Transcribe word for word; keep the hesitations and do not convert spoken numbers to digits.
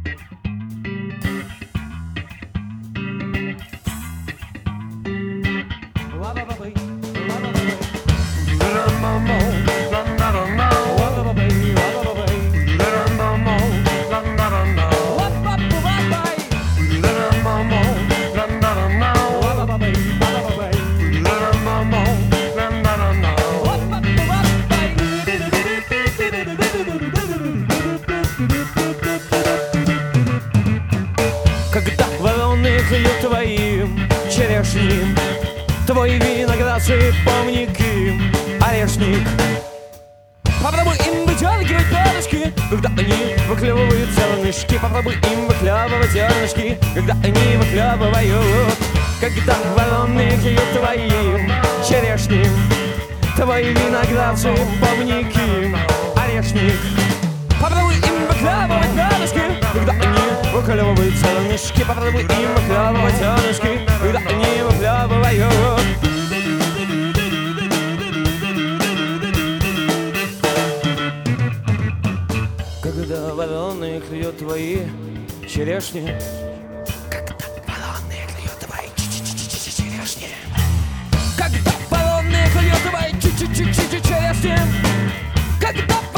Когда вороны клюют твоим черешним, твой виноград шиповник и орешник. Попробуй им вытягивать перышки, когда они выклевывают зернышки. Попробуй им выклевывать зернышки, когда они выклевывают. Когда вороны клюют твоим черешним, твой виноград шиповник и орешник. Попробуй им выклевывать перышки, когда они выклевывают зернышки. Попробуй им выклевывать зернышки, когда они выклевывают. Когда вороны клюют твои черешни, когда вороны клюют твои черешни, когда вороны клюют твои черешни, когда